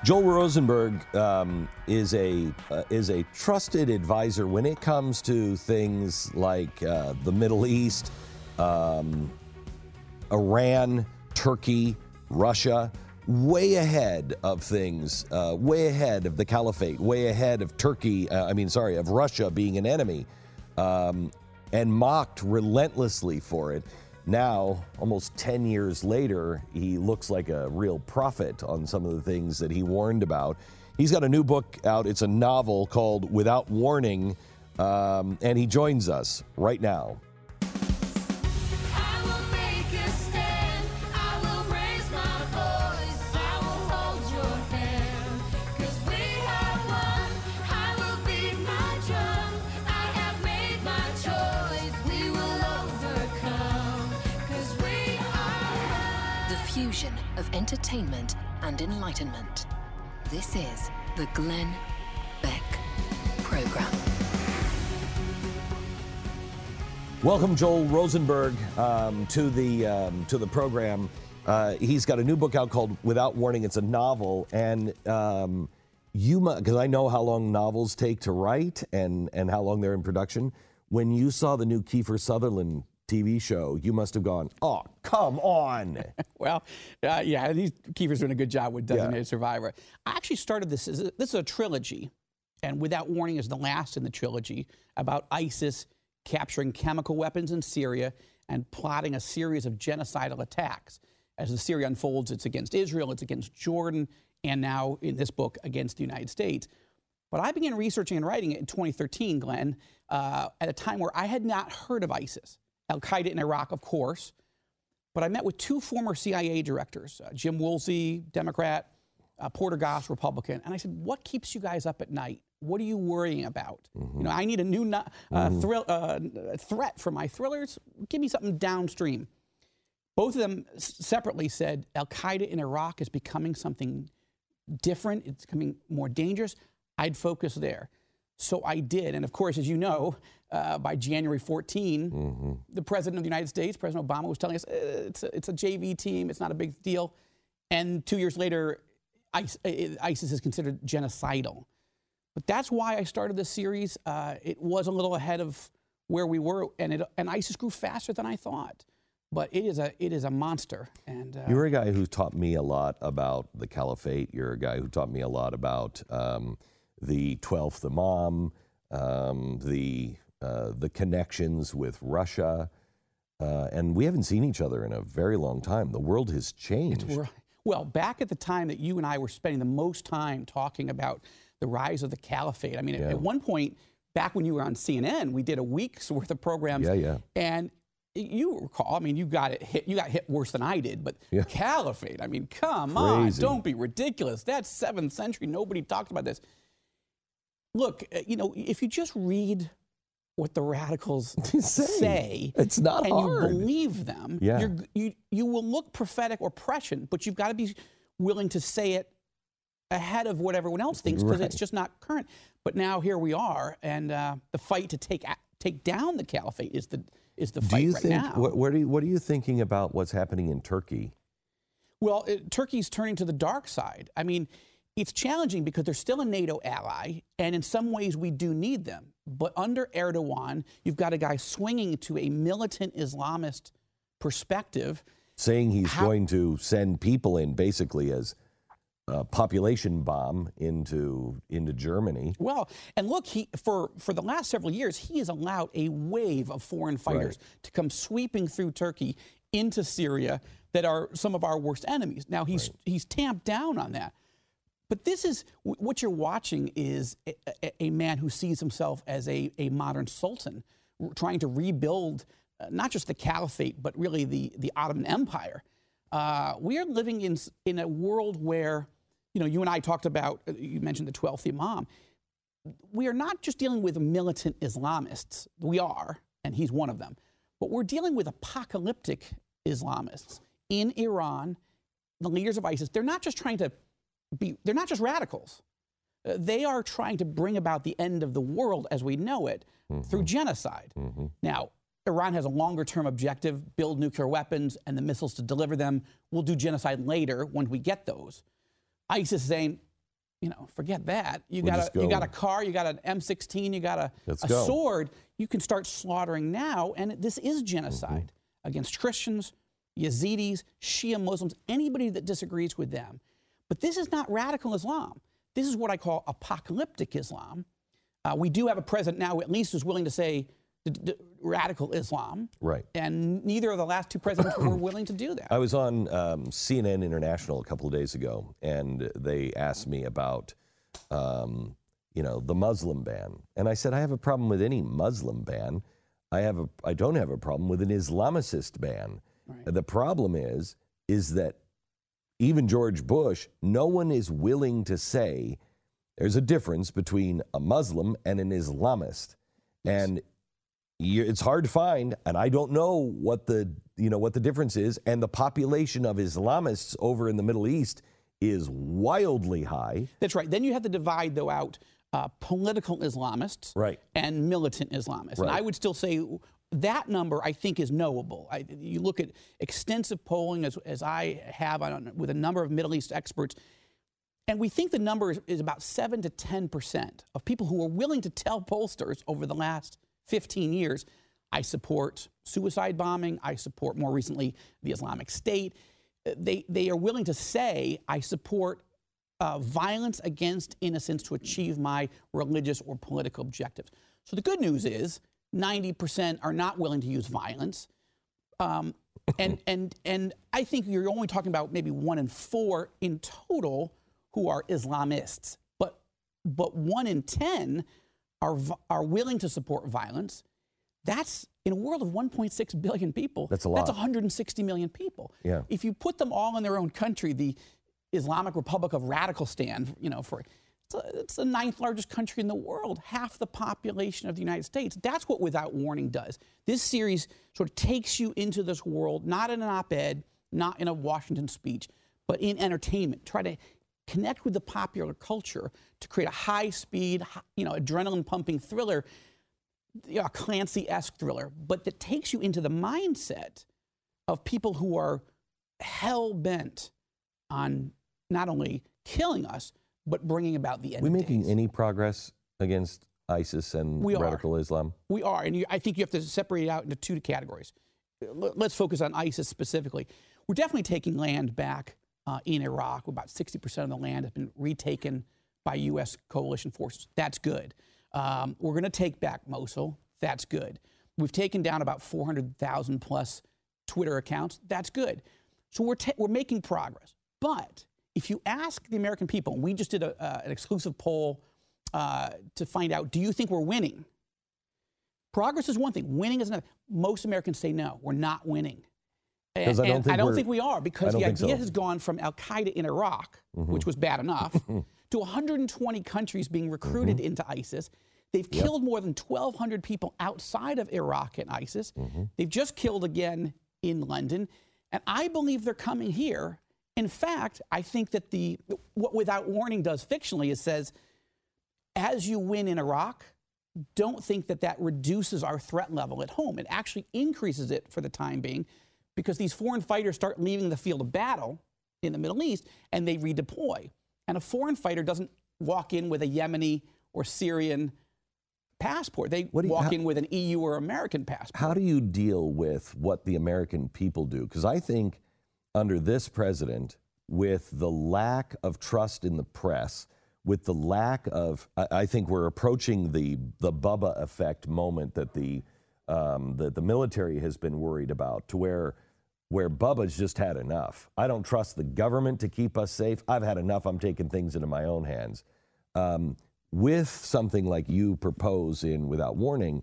Joel Rosenberg is a trusted advisor when it comes to things like the Middle East, Iran, Turkey, Russia, way ahead of things, way ahead of the caliphate, way ahead of of Russia being an enemy, and mocked relentlessly for it. Now, almost 10 years later, he looks like a real prophet on some of the things that he warned about. He's got a new book out. It's a novel called Without Warning, and he joins us right now. Fusion of entertainment and enlightenment. This is the Glenn Beck Program. Welcome, Joel Rosenberg, to the program. He's got a new book out called Without Warning. It's a novel, and because I know how long novels take to write and how long they're in production. When you saw the new Kiefer Sutherland TV show, you must have gone, oh, come on. Well, Kiefer's doing a good job with Designated Survivor. I actually started this is a trilogy, and Without Warning is the last in the trilogy, about ISIS capturing chemical weapons in Syria and plotting a series of genocidal attacks. As the Syria unfolds, it's against Israel, it's against Jordan, and now in this book, against the United States. But I began researching and writing it in 2013, Glenn, at a time where I had not heard of ISIS. Al-Qaeda in Iraq, of course, but I met with two former CIA directors, Jim Woolsey, Democrat, Porter Goss, Republican, and I said, what keeps you guys up at night? What are you worrying about? Mm-hmm. You know, I need a new threat for my thrillers. Give me something downstream. Both of them separately said Al-Qaeda in Iraq is becoming something different. It's becoming more dangerous. I'd focus there. So I did. And of course, as you know, by January 14, the President of the United States, President Obama, was telling us it's a JV team. It's not a big deal. And 2 years later, ISIS is considered genocidal. But that's why I started this series. It was a little ahead of where we were, and ISIS grew faster than I thought. But it is a monster. And you're a guy who taught me a lot about the caliphate. You're a guy who taught me a lot about the 12th Imam, the connections with Russia, and we haven't seen each other in a very long time. The world has changed. Well, back at the time that you and I were spending the most time talking about the rise of the caliphate, I mean, at one point, back when you were on CNN, we did a week's worth of programs. And you recall, I mean, you got hit worse than I did, but caliphate, I mean, come on, don't be ridiculous. That's 7th century. Nobody talked about this. Look, you know, if you just read what the radicals say, it's not hard. You believe them, you will look prophetic or prescient, but you've got to be willing to say it ahead of what everyone else thinks, because it's just not current. But now here we are, and the fight to take down the caliphate is the fight right now. What are you thinking about what's happening in Turkey? Well, Turkey's turning to the dark side. I mean, it's challenging because they're still a NATO ally, and in some ways we do need them. But under Erdogan, you've got a guy swinging to a militant Islamist perspective. Saying he's going to send people in basically as a population bomb into Germany. Well, and look, for the last several years, he has allowed a wave of foreign fighters to come sweeping through Turkey into Syria that are some of our worst enemies. Now, he's tamped down on that. But this is, what you're watching is a man who sees himself as a modern sultan, trying to rebuild not just the caliphate, but really the Ottoman Empire. We are living in a world where, you know, you and I talked about, you mentioned the 12th Imam. We are not just dealing with militant Islamists. We are, and he's one of them. But we're dealing with apocalyptic Islamists in Iran, the leaders of ISIS. They're not just radicals. They are trying to bring about the end of the world as we know it through genocide. Now, Iran has a longer-term objective, build nuclear weapons and the missiles to deliver them. We'll do genocide later when we get those. ISIS is saying, forget that. You We'll just got a go. car, you got an M16, you got a go. sword. You can start slaughtering now, and this is genocide against Christians, Yazidis, Shia Muslims, anybody that disagrees with them. But this is not radical Islam. This is what I call apocalyptic Islam. We do have a president now, at least, who's willing to say radical Islam. Right. And neither of the last two presidents were willing to do that. I was on CNN International a couple of days ago, and they asked me about, the Muslim ban. And I said, I have a problem with any Muslim ban. I don't have a problem with an Islamicist ban. Right. The problem is that even George Bush, no one is willing to say there's a difference between a Muslim and an Islamist. Yes. And it's hard to find, and I don't know what the difference is. And the population of Islamists over in the Middle East is wildly high. That's right. Then you have to divide, though, out political Islamists and militant Islamists. Right. And I would still say that number, I think, is knowable. You look at extensive polling, as I have with a number of Middle East experts, and we think the number is about 7 to 10% of people who are willing to tell pollsters over the last 15 years, I support suicide bombing, I support more recently the Islamic State. They are willing to say, I support violence against innocents to achieve my religious or political objectives. So the good news is 90% are not willing to use violence. And I think you're only talking about maybe 1 in 4 in total who are Islamists. But 1 in 10 are willing to support violence. That's, in a world of 1.6 billion people, that's a lot. That's 160 million people. Yeah. If you put them all in their own country, the Islamic Republic of Radikistan, it's the 9th largest country in the world, half the population of the United States. That's what Without Warning does. This series sort of takes you into this world, not in an op-ed, not in a Washington speech, but in entertainment. Try to connect with the popular culture to create a high-speed, adrenaline-pumping thriller, a Clancy-esque thriller, but that takes you into the mindset of people who are hell-bent on not only killing us, but bringing about the end Are we of making days. any progress against ISIS and radical Islam? We are, and I think you have to separate it out into 2 categories. Let's focus on ISIS specifically. We're definitely taking land back in Iraq. About 60% of the land has been retaken by U.S. coalition forces. That's good. We're going to take back Mosul. That's good. We've taken down about 400,000 plus Twitter accounts. That's good. So we're making progress. But if you ask the American people, and we just did an exclusive poll to find out, do you think we're winning? Progress is one thing. Winning is another. Most Americans say no, we're not winning. And I don't think we are, because the idea has gone from al-Qaeda in Iraq, which was bad enough, to 120 countries being recruited into ISIS. They've killed more than 1,200 people outside of Iraq and ISIS. They've just killed again in London. And I believe they're coming here. In fact, I think that what Without Warning does fictionally is says, as you win in Iraq, don't think that reduces our threat level at home. It actually increases it for the time being, because these foreign fighters start leaving the field of battle in the Middle East and they redeploy. And a foreign fighter doesn't walk in with a Yemeni or Syrian passport. They walk in with an EU or American passport. How do you deal with what the American people do? Because I think under this president, with the lack of trust in the press, with the lack of, I think we're approaching the Bubba effect moment that the military has been worried about, to where Bubba's just had enough. I don't trust the government to keep us safe. I've had enough. I'm taking things into my own hands. With something like you propose in Without Warning,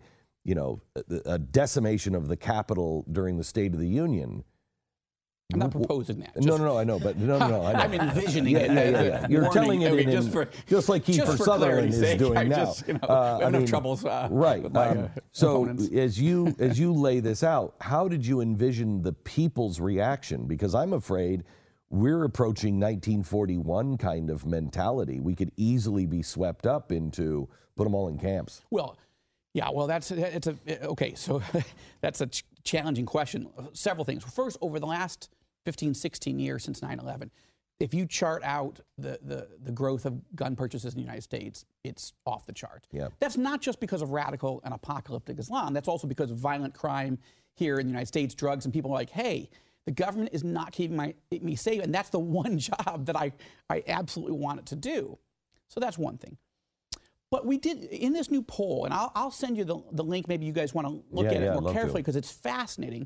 a decimation of the Capitol during the State of the Union. I'm not proposing that. No, I know, but no, I know. I'm envisioning it. Yeah. You're telling it just like Kiefer Sutherland is doing now. I have troubles with my so opponents. as you lay this out, how did you envision the people's reaction? Because I'm afraid we're approaching 1941 kind of mentality. We could easily be swept up into put them all in camps. Well, yeah, okay, so that's a challenging question. Several things. First, over the last 15, 16 years since 9/11, if you chart out the growth of gun purchases in the United States, it's off the chart. Yeah. That's not just because of radical and apocalyptic Islam. That's also because of violent crime here in the United States, drugs, and people are like, hey, the government is not keeping me safe, and that's the one job that I absolutely want it to do. So that's one thing. But we did, in this new poll, and I'll send you the link, maybe you guys want to look at it more carefully because it's fascinating.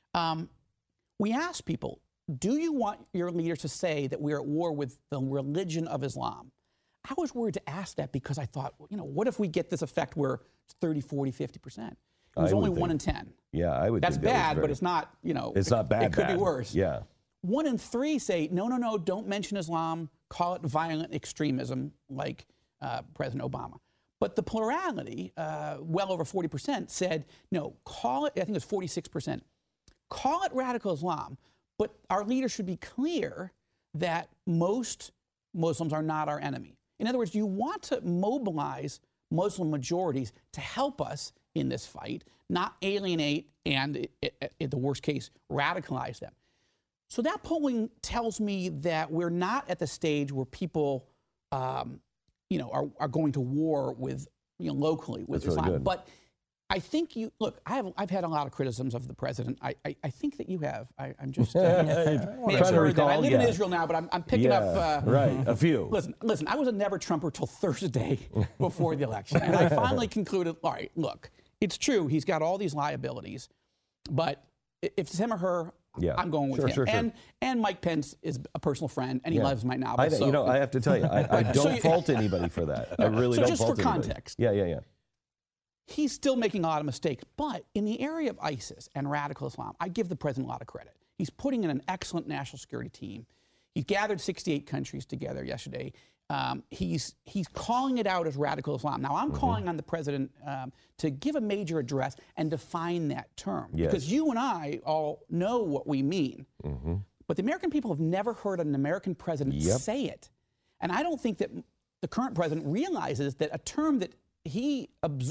We asked people, do you want your leaders to say that we're at war with the religion of Islam? I was worried to ask that because I thought, you know, what if we get this effect where it's 30, 40, 50%? It was only 1 in 10. Yeah, I would That's think bad, but it's not, you know. It's not bad. It could be worse. Yeah. 1 in 3 say, no, don't mention Islam, call it violent extremism like President Obama. But the plurality, well over 40%, said, no, call it, I think it was 46%, call it radical Islam, but our leaders should be clear that most Muslims are not our enemy. In other words, you want to mobilize Muslim majorities to help us in this fight, not alienate and, in the worst case, radicalize them. So that polling tells me that we're not at the stage where people, you know, are going to war with, you know, locally with That's Islam. really good. But I think you look. I've had a lot of criticisms of the president. I think that you have. I'm just making sure that I live in Israel now, but I'm picking up. Right, a few. Listen. I was a never Trumper till Thursday before the election, and I finally concluded. All right, look, it's true. He's got all these liabilities, but if it's him or her, I'm going with him. Sure. And Mike Pence is a personal friend, and he loves my novel. You know, I have to tell you, I don't fault anybody for that. I really don't fault anybody. So just for context. Yeah. He's still making a lot of mistakes, but in the area of ISIS and radical Islam, I give the president a lot of credit. He's putting in an excellent national security team. He gathered 68 countries together yesterday. He's calling it out as radical Islam. Now, I'm calling on the president to give a major address and define that term. Yes. Because you and I all know what we mean. But the American people have never heard an American president say it. And I don't think that the current president realizes that a term that he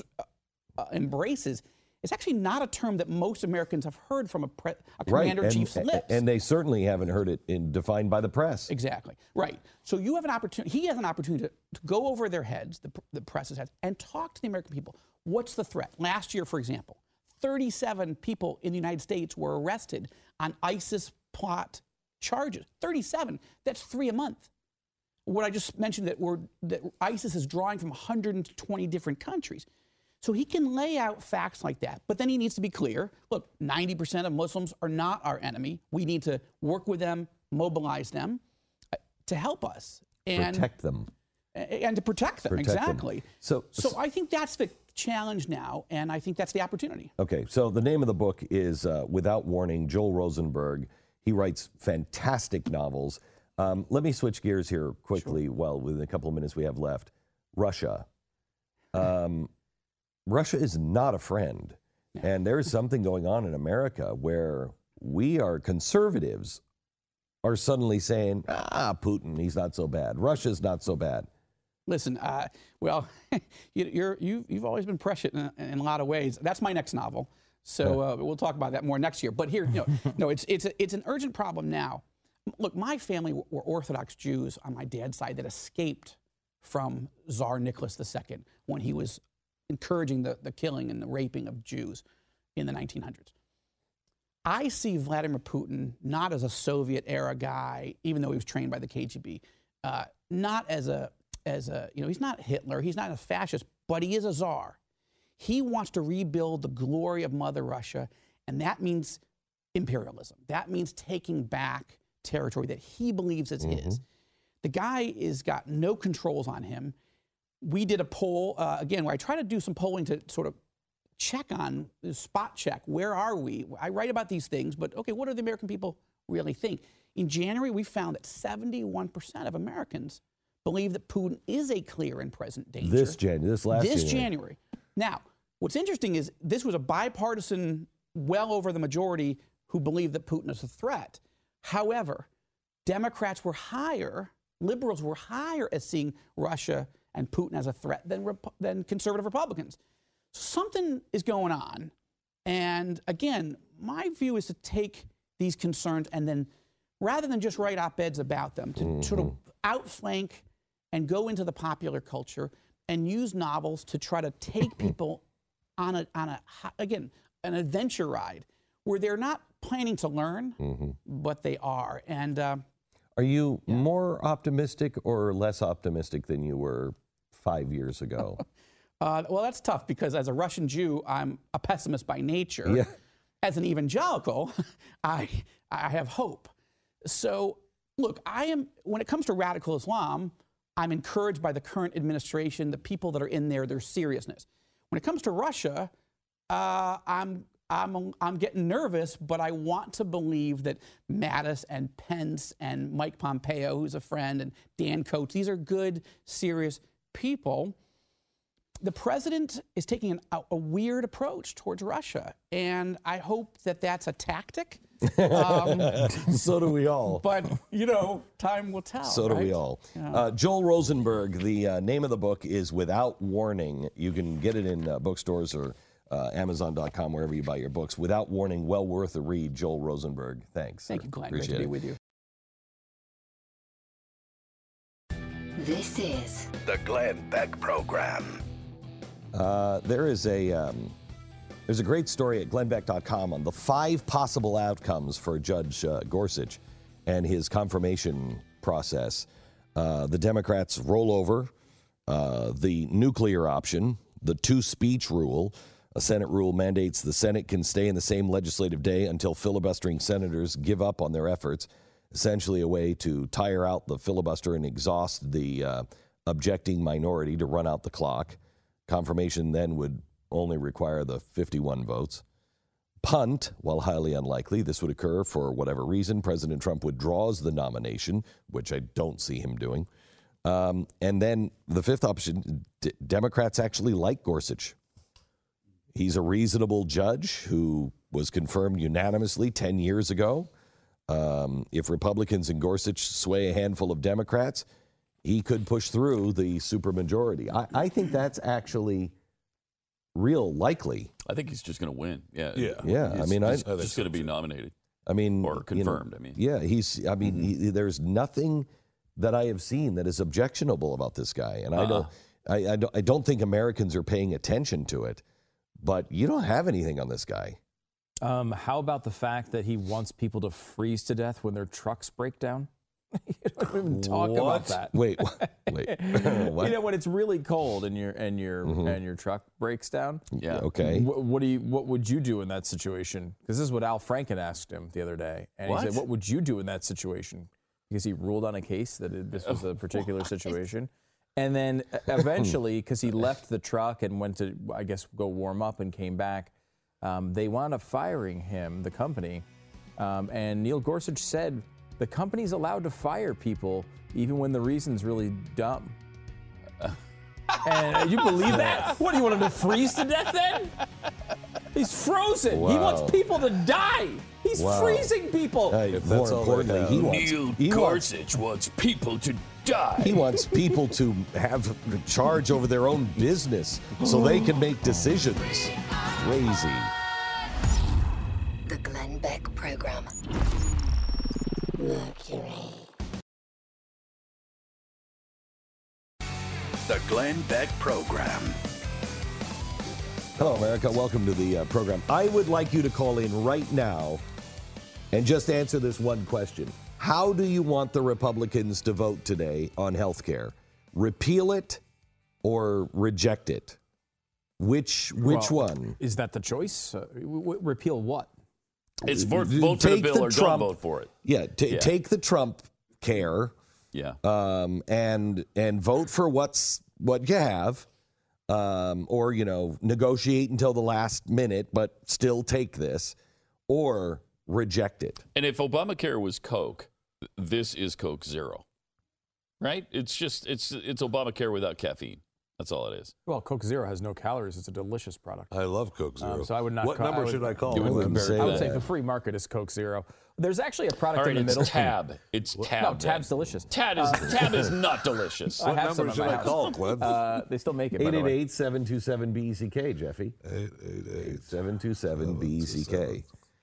embraces is actually not a term that most Americans have heard from a commander-in-chief's lips. And they certainly haven't heard it defined by the press. Exactly. Right. So you have an opportunity, he has an opportunity to go over their heads, the press's heads, and talk to the American people. What's the threat? Last year, for example, 37 people in the United States were arrested on ISIS plot charges. 37. That's 3 a month. What I just mentioned that ISIS is drawing from 120 different countries. So he can lay out facts like that, but then he needs to be clear. Look, 90% of Muslims are not our enemy. We need to work with them, mobilize them to help us. And protect them. And to protect them, exactly. So I think that's the challenge now, and I think that's the opportunity. Okay, so the name of the book is Without Warning, Joel Rosenberg. He writes fantastic novels. Let me switch gears here quickly, within a couple of minutes we have left. Russia. Russia is not a friend. And there is something going on in America where we conservatives are suddenly saying, Putin, he's not so bad. Russia's not so bad. Listen, well, you've always been prescient in a lot of ways. That's my next novel. So we'll talk about that more next year. But here, it's an urgent problem now. Look, my family were Orthodox Jews on my dad's side that escaped from Tsar Nicholas II when he was encouraging the killing and the raping of Jews in the 1900s. I see Vladimir Putin not as a Soviet-era guy, even though he was trained by the KGB, not as a, he's not Hitler, he's not a fascist, but he is a czar. He wants to rebuild the glory of Mother Russia, and that means imperialism. That means taking back territory that he believes is his. The guy has got no controls on him. We did a poll, again, where I try to do some polling to sort of check on, spot check, where are we? I write about these things, but okay, what do the American people really think? In January, we found that 71% of Americans believe that Putin is a clear and present danger. This last January. Now, what's interesting is this was a bipartisan, well over the majority who believe that Putin is a threat. However, Democrats were higher, liberals were higher at seeing Russia and Putin as a threat than conservative Republicans. Something is going on. And again, my view is to take these concerns and then rather than just write op-eds about them, to sort of outflank and go into the popular culture and use novels to try to take people on an adventure ride where they're not planning to learn, but they are. And are you more optimistic or less optimistic than you were 5 years ago? Well, that's tough because as a Russian Jew, I'm a pessimist by nature. Yeah. As an evangelical, I have hope. So, look, when it comes to radical Islam, I'm encouraged by the current administration, the people that are in there, their seriousness. When it comes to Russia, I'm getting nervous, but I want to believe that Mattis and Pence and Mike Pompeo, who's a friend, and Dan Coates, these are good, serious people. The president is taking a weird approach towards Russia, and I hope that that's a tactic. So do we all. But, time will tell. So do we all. Yeah. Joel Rosenberg, the name of the book is Without Warning. You can get it in bookstores or Amazon.com, wherever you buy your books. Without Warning, well worth a read. Joel Rosenberg, thanks. Thank you, Glenn. Appreciate Great to be with you. This is The Glenn Beck Program. There's a great story at glennbeck.com on the 5 possible outcomes for Judge Gorsuch and his confirmation process. The Democrats roll over the nuclear option, the 2-speech rule. A Senate rule mandates the Senate can stay in the same legislative day until filibustering senators give up on their efforts, essentially a way to tire out the filibuster and exhaust the objecting minority to run out the clock. Confirmation then would only require the 51 votes. Punt, while highly unlikely, this would occur for whatever reason. President Trump withdraws the nomination, which I don't see him doing. And then the 5th option, Democrats actually like Gorsuch. He's a reasonable judge who was confirmed unanimously 10 years ago. If Republicans and Gorsuch sway a handful of Democrats, he could push through the supermajority. I think that's actually real likely. I think he's just going to win. Yeah. He's just going to be nominated. Or confirmed. There's nothing that I have seen that is objectionable about this guy, and I don't think Americans are paying attention to it. But you don't have anything on this guy. How about the fact that he wants people to freeze to death when their trucks break down? You don't even talk about that. Wait. What? When it's really cold and your truck breaks down. Yeah. Okay. What would you do in that situation? Because this is what Al Franken asked him the other day, and he said, "What would you do in that situation?" Because he ruled on a case that this was a particular situation. And then eventually, because he left the truck and went to, I guess, go warm up and came back, they wound up firing him, the company. And Neil Gorsuch said, the company's allowed to fire people even when the reason's really dumb. And you believe that? What, do you want him to freeze to death then? He's frozen. Wow. He wants people to die. He's freezing people. More importantly, Neil Gorsuch wants people to die. He wants people to have charge over their own business so they can make decisions. Crazy. the Glenn Beck Program. Mercury. The Glenn Beck Program. Hello, America. Welcome to the program. I would like you to call in right now and just answer this one question. How do you want the Republicans to vote today on health care? Repeal it or reject it? Which one? Is that the choice? Repeal what? It's vote for the bill or don't vote for it. Yeah, take the Trump care. Yeah. And vote for what you have, or negotiate until the last minute, but still take this, or reject it. And if Obamacare was Coke, this is Coke Zero, right? It's Obamacare without caffeine. That's all it is. Well, Coke Zero has no calories. It's a delicious product. I love Coke Zero. So I would not. What number should I call? You wouldn't compare I would say the free market is Coke Zero. There's actually a product All right, in the middle. it's Tab. It's Tab. No, Tab's delicious. Tab is not delicious. I What have some number at should my I house. call, Glenn? They still make it, by the way. 888-727-BECK, Jeffy. 727-BECK.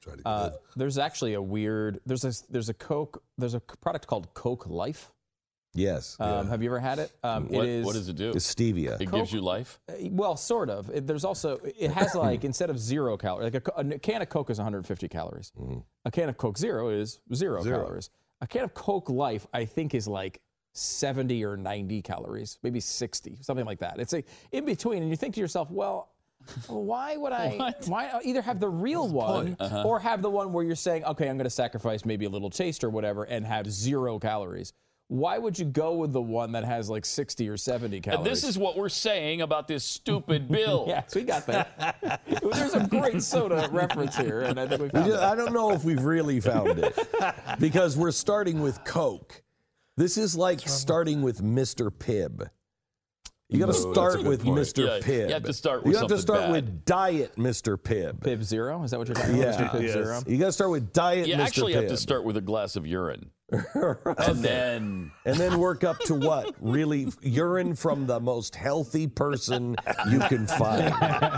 Try to live. There's actually there's a product called Coke Life. Yes. Have you ever had it? What does it do? It's stevia. It gives you life? Well, sort of. There's also, it has like, instead of 0 calories, like a can of Coke is 150 calories. A can of Coke Zero is 0 calories. A can of Coke Life, I think, is like 70 or 90 calories, maybe 60, something like that. It's in between, and you think to yourself, well, why would I either have the real one or have the one where you're saying, okay, I'm going to sacrifice maybe a little taste or whatever and have 0 calories? Why would you go with the one that has like 60 or 70 calories? And this is what we're saying about this stupid bill. Yes, we got that. There's a great soda reference here, and I think we found it. I don't know if we've really found it because we're starting with Coke. This is like starting with Mr. Pibb. You got to start with Mr. Pibb. You have to start with something bad. With Diet Mr. Pibb. Pibb Zero? Is that what you're talking about? Yeah. Mr. Pibb Zero? You got to start with Diet Mr. Pibb. You actually have to start with a glass of urine. And then work up to what? Really, urine from the most healthy person you can find.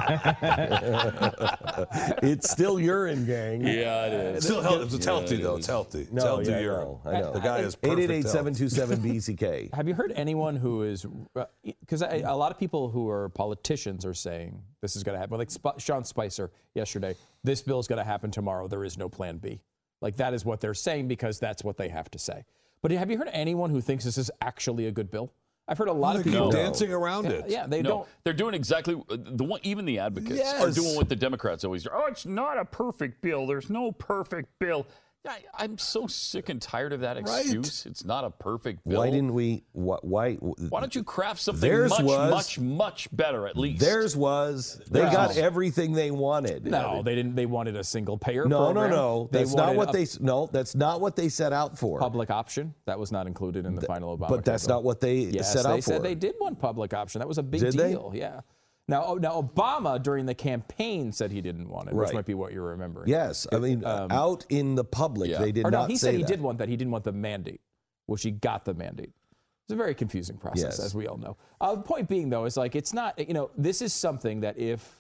It's still urine, gang. Yeah, it is. It's healthy, though. It's healthy. It's healthy urine. I know. The guy is perfect. 888-727-BCK. Have you heard anyone who is, because a lot of people who are politicians are saying this is going to happen. Like Sean Spicer yesterday, this bill is going to happen tomorrow. There is no plan B. Like that is what they're saying because that's what they have to say. But have you heard anyone who thinks this is actually a good bill? I've heard a lot of people dancing around it. Yeah, they don't. They're doing exactly the one. Even the advocates are doing what the Democrats always do. Oh, it's not a perfect bill. There's no perfect bill. I'm so sick and tired of that excuse. Right. It's not a perfect bill. Why didn't we? Why don't you craft something much better at least? Theirs was. They got everything they wanted. No, they didn't. They wanted a single payer program. No. That's not what they. No, that's not what they set out for. Public option that was not included in the final Obama. But that's not what they set out for. They said they did want public option. That was a big deal. They? Yeah. Now, Obama during the campaign said he didn't want it, which might be what you're remembering. Yes, I mean, out in the public, they did not say he said he did want that. He didn't want the mandate, which he got the mandate. It's a very confusing process, as we all know. The point being, though, is like it's not. This is something that if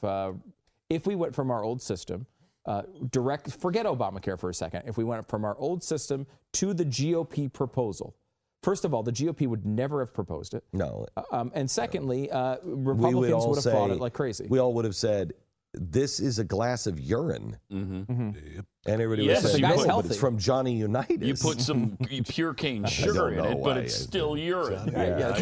we went from our old system, forget Obamacare for a second. If we went from our old system to the GOP proposal. First of all, the GOP would never have proposed it. No. And secondly, Republicans would have fought it like crazy. We all would have said, this is a glass of urine. And everybody would say, no, but it's from Johnny Unitas. You put some pure cane sugar in it, but it's still urine.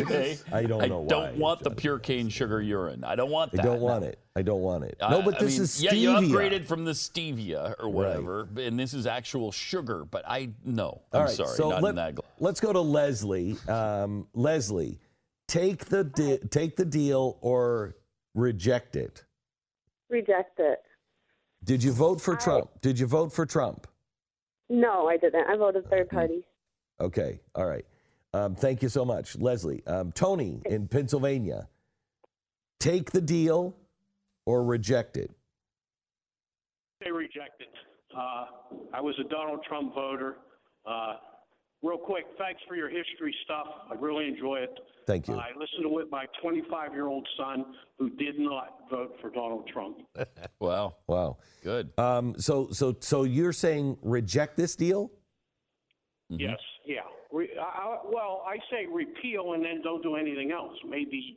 I don't know why. I don't want the pure cane sugar urine. I don't want that. I don't want it. I don't want it. No, but this is stevia. Yeah, you upgraded from the stevia or whatever, and this is actual sugar, but I'm sorry, so not in that glass. Let's go to Leslie. Leslie, take the deal or reject it. Reject it. Did you vote for Trump? Did you vote for Trump? No, I didn't. I voted third party. Okay. All right. Thank you so much, Leslie. Tony in Pennsylvania, take the deal or reject it? They reject it. I was a Donald Trump voter. Real quick, thanks for your history stuff. I really enjoy it. Thank you. I listened to it with my 25-year-old son who did not vote for Donald Trump. Wow. Good. So you're saying reject this deal? Mm-hmm. Yes. Yeah. I say repeal and then don't do anything else. Maybe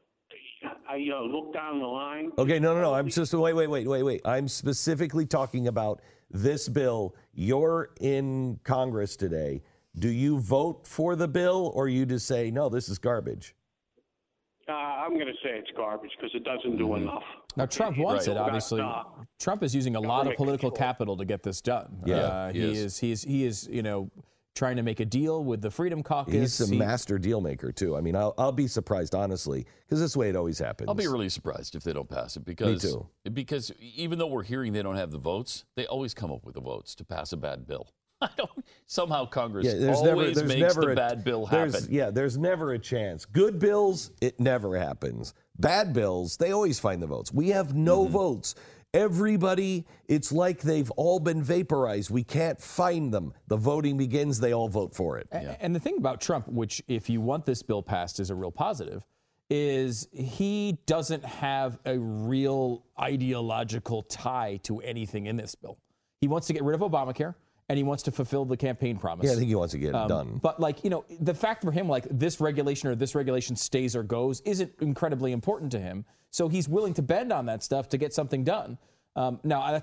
I look down the line. Okay. No. I'm just wait. I'm specifically talking about this bill. You're in Congress today. Do you vote for the bill or you just say, no, this is garbage? I'm going to say it's garbage because it doesn't do enough. Now, Trump wants it, obviously. Trump is using a lot of political capital to get this done. Yeah, he is, trying to make a deal with the Freedom Caucus. He's a master deal maker, too. I mean, I'll be surprised, honestly, because this is the way it always happens. I'll be really surprised if they don't pass it because, Me too. Because even though we're hearing they don't have the votes, they always come up with the votes to pass a bad bill. Somehow Congress always makes the bad bill happen. There's never a chance. Good bills, it never happens. Bad bills, they always find the votes. We have no votes. Everybody, it's like they've all been vaporized. We can't find them. The voting begins, they all vote for it. And the thing about Trump, which if you want this bill passed is a real positive, is he doesn't have a real ideological tie to anything in this bill. He wants to get rid of Obamacare, and he wants to fulfill the campaign promise. Yeah, I think he wants to get it done. But the fact for him, this regulation or this regulation stays or goes isn't incredibly important to him. So he's willing to bend on that stuff to get something done. I'm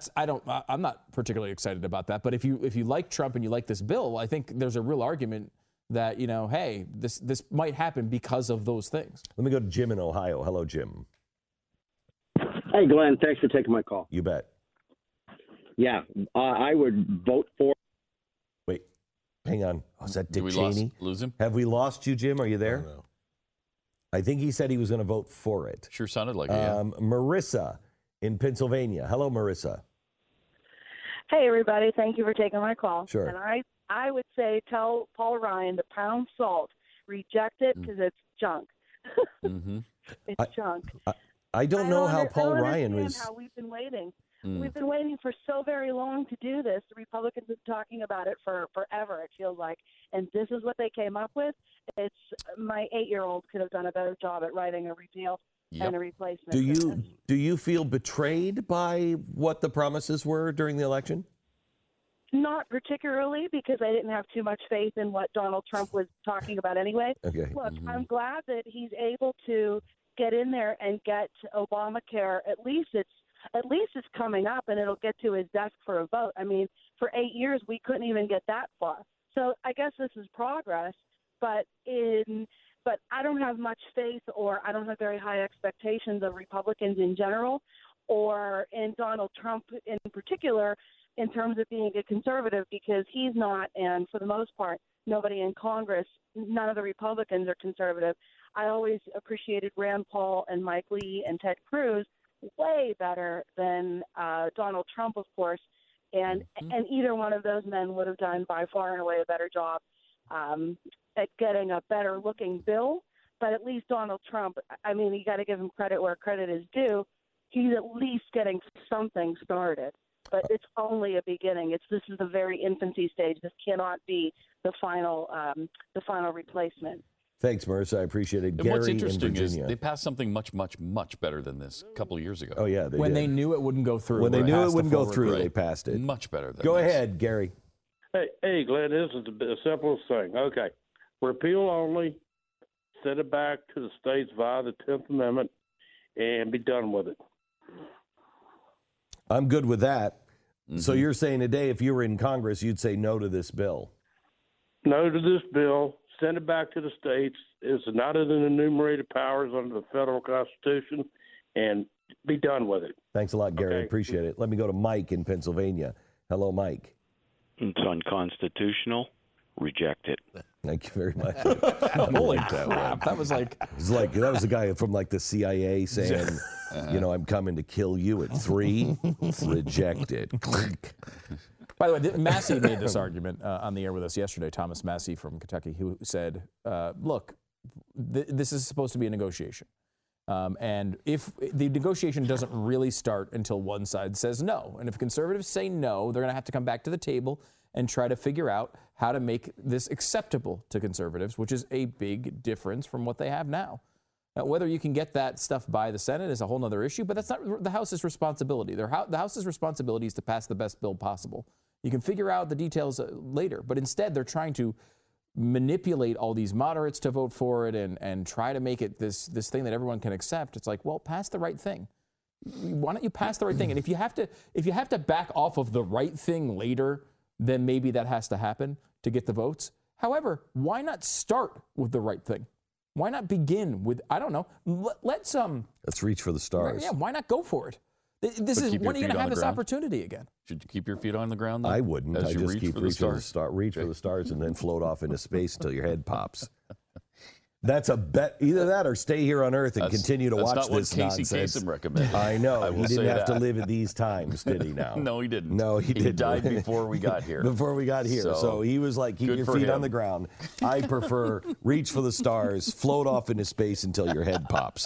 not particularly excited about that. But if you like Trump and you like this bill, I think there's a real argument that, hey, this might happen because of those things. Let me go to Jim in Ohio. Hello, Jim. Hey, Glenn. Thanks for taking my call. You bet. Yeah, I would vote for. Wait, hang on. Oh, is that Dick Did we Cheney? lose him? Have we lost you, Jim? Are you there? No. I think he said he was going to vote for it. Sure sounded like it. Yeah. Marissa in Pennsylvania. Hello, Marissa. Hey, everybody. Thank you for taking my call. Sure. And I would say tell Paul Ryan to pound salt. Reject it because it's junk. It's junk. I don't know how Paul Ryan was. was. How we've been waiting. We've been waiting for so very long to do this. The Republicans have been talking about it for forever, it feels like. And this is what they came up with. It's my 8-year-old could have done a better job at writing a repeal and a replacement. Do you feel betrayed by what the promises were during the election? Not particularly, because I didn't have too much faith in what Donald Trump was talking about anyway. Okay. Look, I'm glad that he's able to get in there and get Obamacare. At least it's coming up, and it'll get to his desk for a vote. I mean, for 8 years, we couldn't even get that far. So I guess this is progress, but I don't have much faith, or I don't have very high expectations of Republicans in general, or in Donald Trump in particular, in terms of being a conservative, because he's not, and for the most part, nobody in Congress, none of the Republicans are conservative. I always appreciated Rand Paul and Mike Lee and Ted Cruz way better than Donald Trump, of course, and either one of those men would have done by far and away a better job at getting a better looking bill. But at least Donald Trump, I mean, you got to give him credit where credit is due. He's at least getting something started, but it's only a beginning. This is the very infancy stage. This cannot be the final replacement. Thanks, Marissa. I appreciate it. And Gary what's interesting in is Virginia. they passed something much, much, much better than this a couple of years ago. Oh, yeah. When they knew it wouldn't go through. When they knew it wouldn't go through, Right. they passed it. Much better than Go this. ahead, Gary. Hey, Glenn, this is the simplest thing. Okay. Repeal only, send it back to the states via the 10th Amendment, and be done with it. I'm good with that. So you're saying today, if you were in Congress, you'd say no to this bill? No to this bill. Send it back to the states. It's not in the enumerated powers under the federal Constitution, and be done with it. Thanks a lot, Gary. Okay. Appreciate it. Let me go to Mike in Pennsylvania. Hello, Mike. It's unconstitutional. Reject it. Thank you very much. Holy crap. That was like... that was the guy from the CIA saying, I'm coming to kill you at 3. Reject it. By the way, Massey made this argument on the air with us yesterday, Thomas Massey from Kentucky, who said, look, this is supposed to be a negotiation. And if the negotiation doesn't really start until one side says no, and if conservatives say no, they're going to have to come back to the table and try to figure out how to make this acceptable to conservatives, which is a big difference from what they have now. Now, whether you can get that stuff by the Senate is a whole other issue, but that's not the House's responsibility. The House's responsibility is to pass the best bill possible. You can figure out the details later, but instead they're trying to manipulate all these moderates to vote for it and try to make it this thing that everyone can accept. It's like, well, pass the right thing. Why don't you pass the right thing? And if you have to back off of the right thing later, then maybe that has to happen to get the votes. However, why not start with the right thing? Why not begin with, I don't know, let's reach for the stars. Yeah, why not go for it? This is when are you going to have this opportunity again? Should you keep your feet on the ground, though? I wouldn't. As I you just reach keep for the stars? reach for the stars and then float off into space until your head pops. That's a bet. Either that or stay here on Earth and continue to watch that's not this what Casey nonsense. Kasem recommended. I know. I will He didn't say have to that. live at these times, did he now? No, he didn't. No, he didn't. He died before we got here. Before we got here. So he was like, keep good your for feet on him. the ground. I prefer reach for the stars, float off into space until your head pops.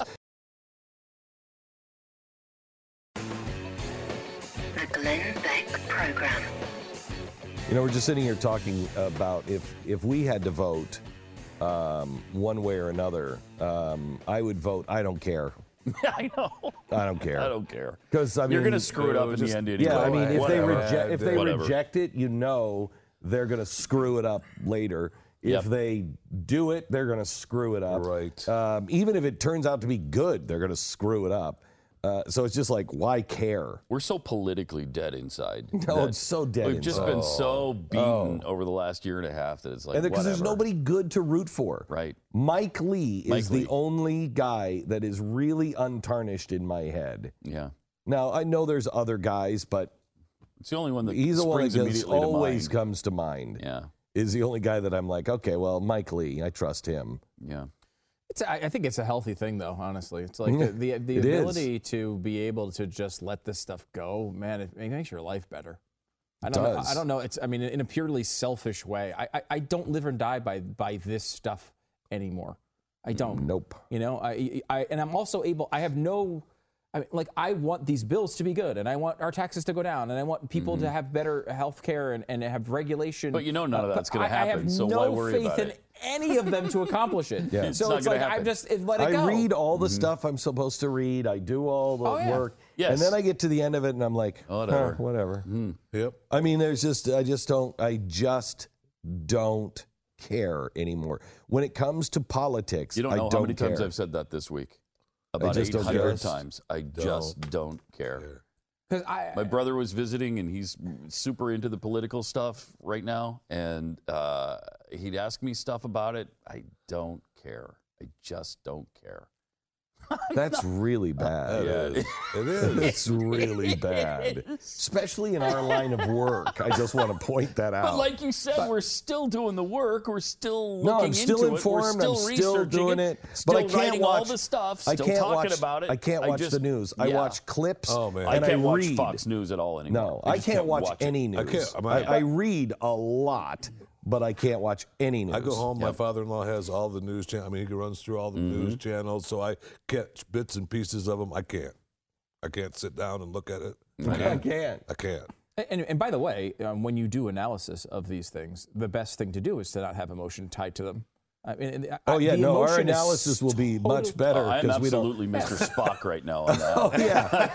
The Glenn Beck Program. We're just sitting here talking about if we had to vote one way or another, I would vote, I don't care. I know. I don't care. I don't care. Because I mean, you're going to screw it up in the end anyway. Yeah, I mean, if Whatever. they reject it, you know they're going to screw it up later. If they do it, they're going to screw it up. Right. Even if it turns out to be good, they're going to screw it up. So it's just like, why care? We're so politically dead inside. No, it's so dead. We've just been so beaten over the last year and a half that it's like, and because there's nobody good to root for. Right. Mike Lee is the only guy that is really untarnished in my head. Yeah. Now I know there's other guys, but it's the only one that he's the one that immediately always to mind. comes to mind. Yeah. Is the only guy that I'm like, okay, well, Mike Lee, I trust him. Yeah. I think it's a healthy thing, though. Honestly, it's like the ability to be able to just let this stuff go. Man, it makes your life better. I don't know. It's in a purely selfish way. I don't live and die by this stuff anymore. I don't. Nope. You know, and I'm also able. I have no. I want these bills to be good, and I want our taxes to go down, and I want people to have better health care and have regulation. But none of that's going to happen, I have so why worry about it? no faith in any of them to accomplish it. Yeah. So it's like I'm just let it go. I read all the stuff I'm supposed to read. I do all the work. Yes. And then I get to the end of it, and I'm like, whatever. Whatever. Yep. I mean, I just don't care anymore. When it comes to politics, You don't know I how don't many times care. I've said that this week. About just don't 800 care. times. I just don't care. Because My brother was visiting, and he's super into the political stuff right now, and he'd ask me stuff about it. I don't care. I just don't care. That's really bad. It is. It's really bad. Especially in our line of work. I just want to point that out. But like you said, we're still doing the work. We're still looking No, I'm still into informed. It. We're I'm still still researching doing it. Still But I can't writing watch all the stuff. I Still can't talking watch, about it. I can't watch the news. I watch clips. Oh, man. I And can't watch read. Fox News at all anymore. No, I I just can't watch it. any news. I read a lot, but I can't watch any news. I go home. My father-in-law has all the news channels. I mean, he runs through all the news channels, so I catch bits and pieces of them. I can't sit down and look at it. I can't. I can't. And by the way, when you do analysis of these things, the best thing to do is to not have emotion tied to them. Our analysis will be much better. I'm because we don't. absolutely Mr. Spock right now on that. Oh,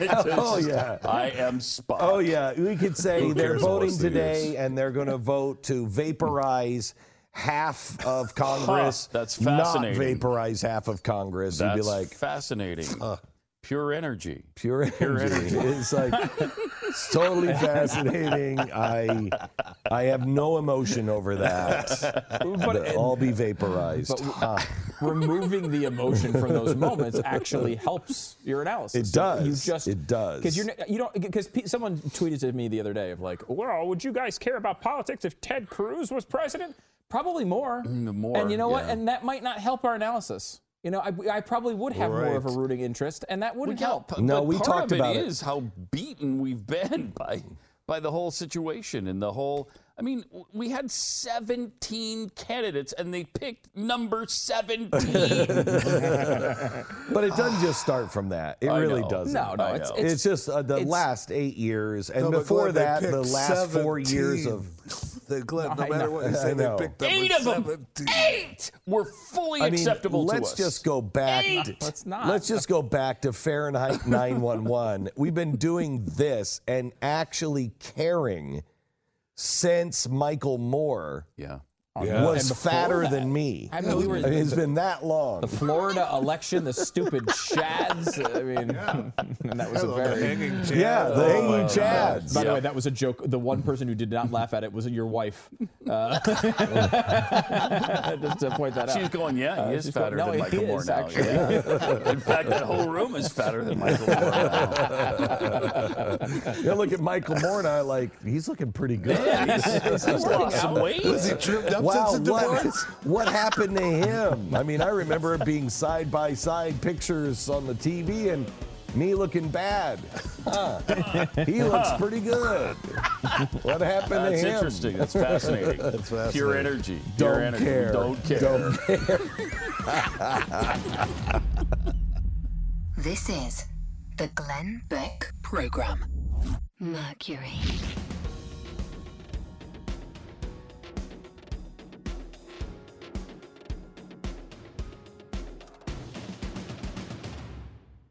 yeah. I am Spock. Oh, yeah. We could say Who they're cares what voting it today, is? and they're going to vote to vaporize half of Congress. That's fascinating. Not vaporize half of Congress. That's You'd be like, fascinating. Pure energy. Pure energy. It's like, it's totally fascinating. I have no emotion over that. But all be vaporized. Removing the emotion from those moments actually helps your analysis. It does. It does. Because someone tweeted to me the other day of like, well, would you guys care about politics if Ted Cruz was president? Probably more. And you know what? And that might not help our analysis. You know, I probably would have more of a rooting interest, and that wouldn't help. No, we part talked of about it. it. Is how beaten we've been by the whole situation and the whole. I mean, we had 17 candidates, and they picked number 17. But it doesn't just start from that. It really doesn't. No, it's just the last 8 years, and before that, the last 4 years of. Glenn, no matter what you say, they picked number 8 of them. 8 were fully acceptable to us. Let's just go back. Let's not. Let's just go back to Fahrenheit 9/11. We've been doing this and actually caring since Michael Moore. Was fatter than me. I mean, it's been that long. The Florida election, the stupid Chads. I mean, and that was a very hanging Chads. Yeah, the hanging Chads. By the way, that was a joke. The one person who did not laugh at it was your wife. Just to point that out. She's going, he is fatter than he Michael Moore now. actually. Yeah. In fact, that whole room is fatter than Michael Moore now. You look at Michael Moore now, like, he's looking pretty good. He's lost some weight. Was he trimmed up Wow, since the divorce? what happened to him? I mean, I remember it being side-by-side pictures on the TV and me looking bad. He looks pretty good. What happened to him? That's interesting. That's fascinating. That's fascinating. Pure energy. Don't Pure energy. care. Don't care. Don't care. This is the Glenn Beck Program. Mercury.